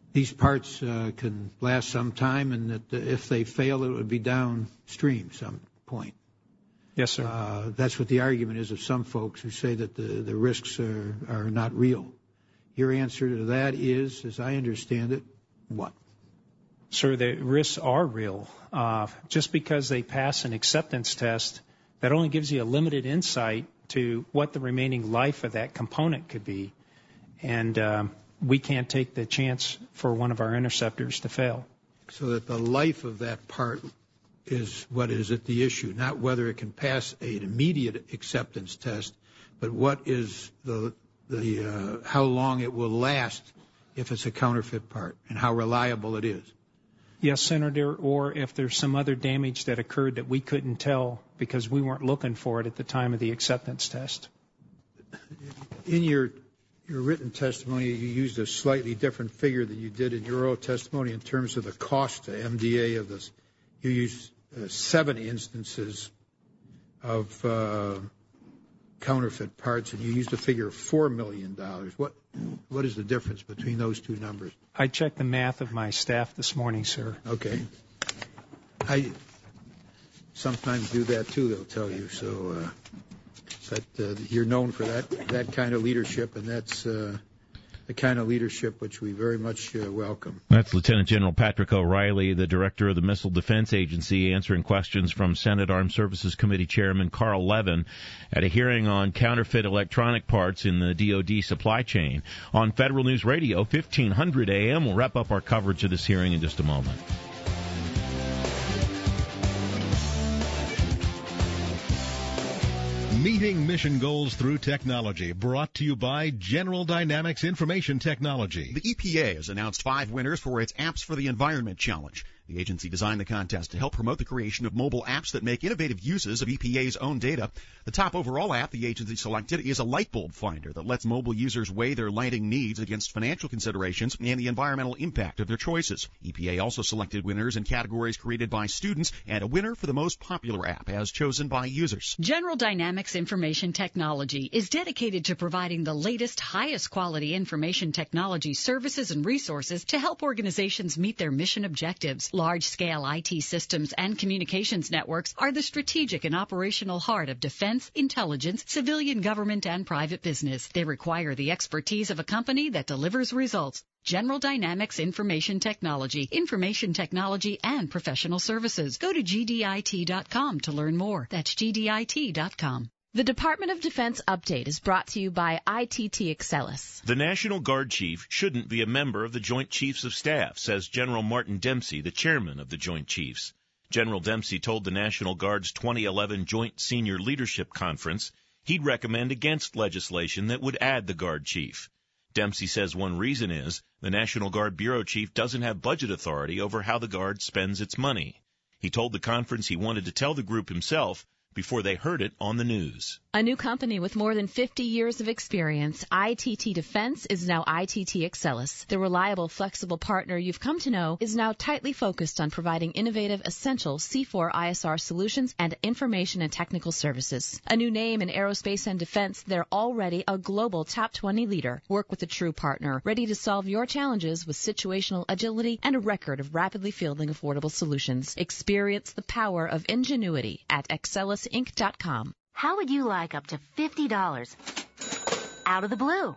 these parts uh, can last some time, and that if they fail, it would be downstream some point. Yes, sir. Uh, that's what the argument is of some folks who say that the, the risks are, are not real. Your answer to that is, as I understand it, what? Sir, the risks are real. Uh, just because they pass an acceptance test, that only gives you a limited insight to what the remaining life of that component could be. And um, we can't take the chance for one of our interceptors to fail. So that the life of that part is what is at the issue, not whether it can pass an immediate acceptance test, but what is the the uh, how long it will last if it's a counterfeit part and how reliable it is. Yes, Senator, or if there's some other damage that occurred that we couldn't tell because we weren't looking for it at the time of the acceptance test. In your your written testimony, you used a slightly different figure than you did in your oral testimony in terms of the cost to M D A of this. You used uh, seven instances of uh, counterfeit parts, and you used a figure of four million dollars. What what is the difference between those two numbers? I checked the math of my staff this morning, sir. Okay. I sometimes do that too, they'll tell you. So uh, that uh, you're known for that that kind of leadership, and that's uh, the kind of leadership which we very much uh, welcome. That's Lieutenant General Patrick O'Reilly, the director of the Missile Defense Agency, answering questions from Senate Armed Services Committee Chairman Carl Levin at a hearing on counterfeit electronic parts in the D O D supply chain. On Federal News Radio, fifteen hundred A M, we'll wrap up our coverage of this hearing in just a moment. Meeting mission goals through technology, brought to you by General Dynamics Information Technology. The E P A has announced five winners for its Apps for the Environment Challenge. The agency designed the contest to help promote the creation of mobile apps that make innovative uses of E P A's own data. The top overall app the agency selected is a light bulb finder that lets mobile users weigh their lighting needs against financial considerations and the environmental impact of their choices. E P A also selected winners in categories created by students and a winner for the most popular app as chosen by users. General Dynamics Information Technology is dedicated to providing the latest, highest quality information technology services and resources to help organizations meet their mission objectives. Large-scale I T systems and communications networks are the strategic and operational heart of defense, intelligence, civilian government, and private business. They require the expertise of a company that delivers results. General Dynamics Information Technology, information technology, and professional services. Go to G D I T dot com to learn more. That's G D I T dot com. The Department of Defense Update is brought to you by I T T Excelis. The National Guard Chief shouldn't be a member of the Joint Chiefs of Staff, says General Martin Dempsey, the chairman of the Joint Chiefs. General Dempsey told the National Guard's twenty eleven Joint Senior Leadership Conference he'd recommend against legislation that would add the Guard Chief. Dempsey says one reason is the National Guard Bureau Chief doesn't have budget authority over how the Guard spends its money. He told the conference he wanted to tell the group himself before they heard it on the news. A new company with more than fifty years of experience, I T T Defense is now I T T Excelis. The reliable, flexible partner you've come to know is now tightly focused on providing innovative, essential C four I S R solutions and information and technical services. A new name in aerospace and defense, they're already a global top twenty leader. Work with a true partner, ready to solve your challenges with situational agility and a record of rapidly fielding affordable solutions. Experience the power of ingenuity at Excelis Inc dot com. How would you like up to fifty dollars out of the blue?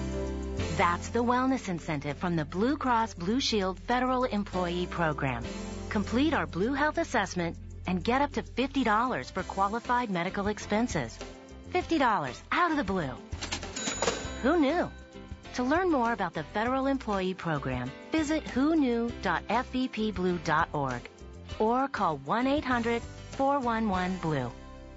That's the wellness incentive from the Blue Cross Blue Shield Federal Employee Program. Complete our Blue Health Assessment and get up to fifty dollars for qualified medical expenses. fifty dollars out of the blue. Who knew? To learn more about the Federal Employee Program, visit who knew dot f v p blue dot org or call one eight hundred four one one blue.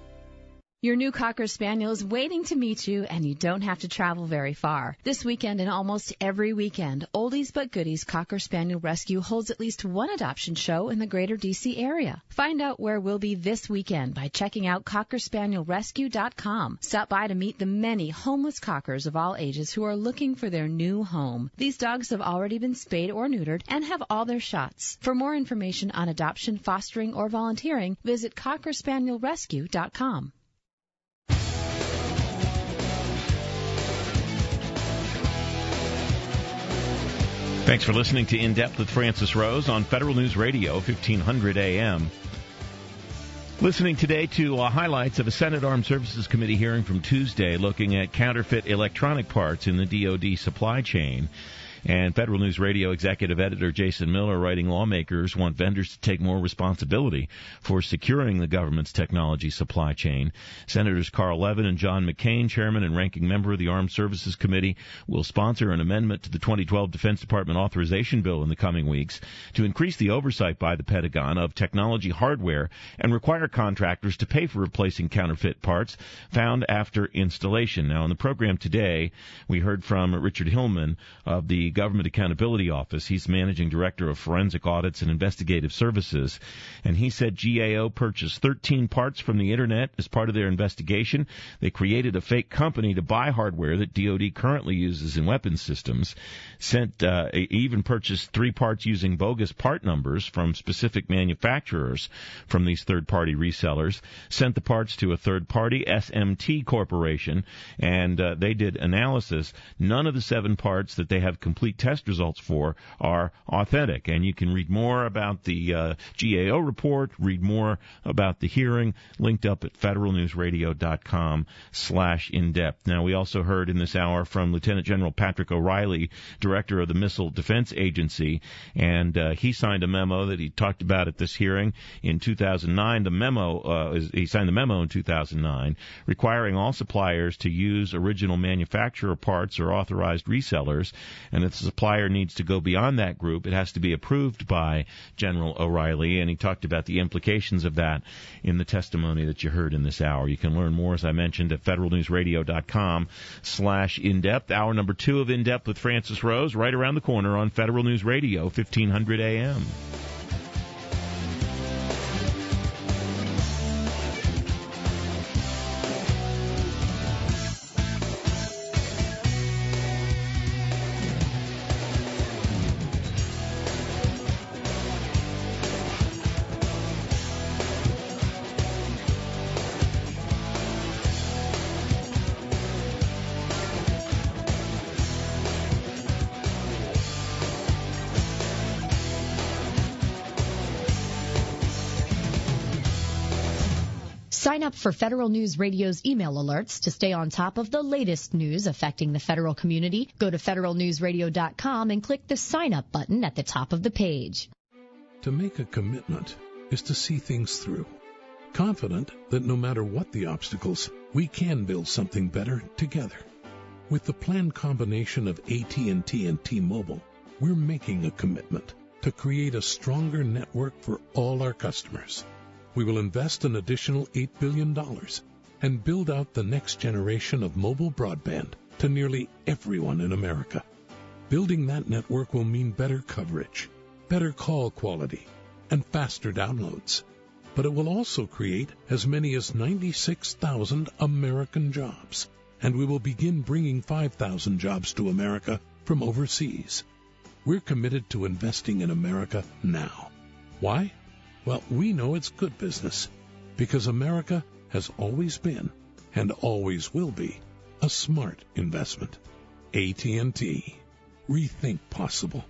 Your new Cocker Spaniel is waiting to meet you, and you don't have to travel very far. This weekend and almost every weekend, Oldies But Goodies Cocker Spaniel Rescue holds at least one adoption show in the greater D C area. Find out where we'll be this weekend by checking out cocker spaniel rescue dot com. Stop by to meet the many homeless cockers of all ages who are looking for their new home. These dogs have already been spayed or neutered and have all their shots. For more information on adoption, fostering, or volunteering, visit cocker spaniel rescue dot com. Thanks for listening to In Depth with Francis Rose on Federal News Radio, fifteen hundred A M. Listening today to uh, highlights of a Senate Armed Services Committee hearing from Tuesday looking at counterfeit electronic parts in the D O D supply chain. And Federal News Radio Executive Editor Jason Miller writing lawmakers want vendors to take more responsibility for securing the government's technology supply chain. Senators Carl Levin and John McCain, Chairman and Ranking Member of the Armed Services Committee, will sponsor an amendment to the twenty twelve Defense Department Authorization Bill in the coming weeks to increase the oversight by the Pentagon of technology hardware and require contractors to pay for replacing counterfeit parts found after installation. Now, in the program today, we heard from Richard Hillman of the Government Accountability Office. He's Managing Director of Forensic Audits and Investigative Services, and he said G A O purchased thirteen parts from the Internet as part of their investigation. They created a fake company to buy hardware that D O D currently uses in weapons systems, sent uh, even purchased three parts using bogus part numbers from specific manufacturers from these third-party resellers, sent the parts to a third-party, S M T Corporation, and uh, they did analysis. None of the seven parts that they have complete test results for are authentic. And you can read more about the uh, G A O report, read more about the hearing, linked up at federalnewsradio.com slash in-depth. Now, we also heard in this hour from Lieutenant General Patrick O'Reilly, Director of the Missile Defense Agency, and uh, he signed a memo that he talked about at this hearing in two thousand nine. The memo, uh, is, he signed the memo in two thousand nine, requiring all suppliers to use original manufacturer parts or authorized resellers, and if the supplier needs to go beyond that group, it has to be approved by General O'Reilly, and he talked about the implications of that in the testimony that you heard in this hour. You can learn more, as I mentioned, at federalnewsradio.com slash in-depth. Hour number two of In-Depth with Francis Rose, right around the corner on Federal News Radio, fifteen hundred A M. Sign up for Federal News Radio's email alerts to stay on top of the latest news affecting the federal community. Go to federal news radio dot com and click the sign up button at the top of the page. To make a commitment is to see things through, confident that no matter what the obstacles, we can build something better together. With the planned combination of A T and T and T-Mobile, we're making a commitment to create a stronger network for all our customers. We will invest an additional eight billion dollars and build out the next generation of mobile broadband to nearly everyone in America. Building that network will mean better coverage, better call quality, and faster downloads. But it will also create as many as ninety-six thousand American jobs, and we will begin bringing five thousand jobs to America from overseas. We're committed to investing in America now. Why? Well, we know it's good business, because America has always been, and always will be, a smart investment. A T and T. Rethink possible.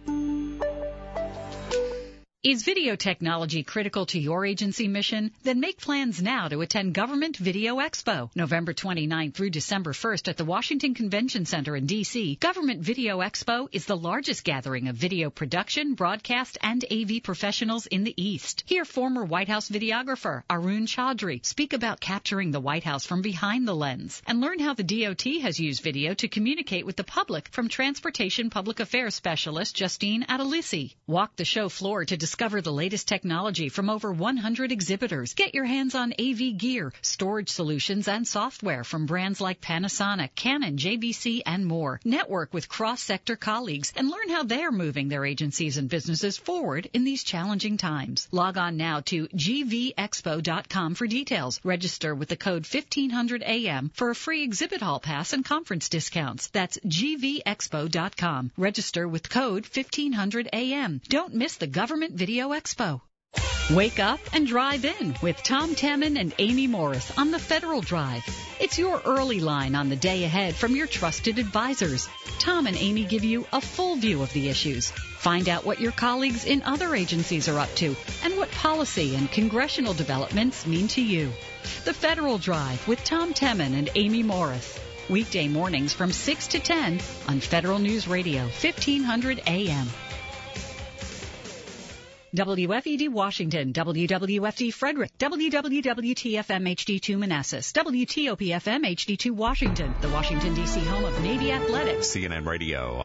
Is video technology critical to your agency mission? Then make plans now to attend Government Video Expo, November twenty-ninth through December first at the Washington Convention Center in D C. Government Video Expo is the largest gathering of video production, broadcast, and A V professionals in the East. Hear former White House videographer Arun Chaudhry speak about capturing the White House from behind the lens, and learn how the D O T has used video to communicate with the public from Transportation Public Affairs Specialist Justine Adelisi. Walk the show floor to discuss Discover the latest technology from over one hundred exhibitors. Get your hands on A V gear, storage solutions, and software from brands like Panasonic, Canon, J V C, and more. Network with cross-sector colleagues and learn how they're moving their agencies and businesses forward in these challenging times. Log on now to g v expo dot com for details. Register with the code fifteen hundred A M for a free exhibit hall pass and conference discounts. That's g v expo dot com. Register with code fifteen hundred A M. Don't miss the Government Video Expo. Wake up and drive in with Tom Temin and Amy Morris on the Federal Drive. It's your early line on the day ahead from your trusted advisors. Tom and Amy give you a full view of the issues. Find out what your colleagues in other agencies are up to and what policy and congressional developments mean to you. The Federal Drive with Tom Temin and Amy Morris. Weekday mornings from six to ten on Federal News Radio, fifteen hundred A M. W F E D Washington, W W F D Frederick, W W W T F M H D two Manassas, W T O P F M H D two Washington, the Washington, D C home of Navy Athletics. C N N Radio.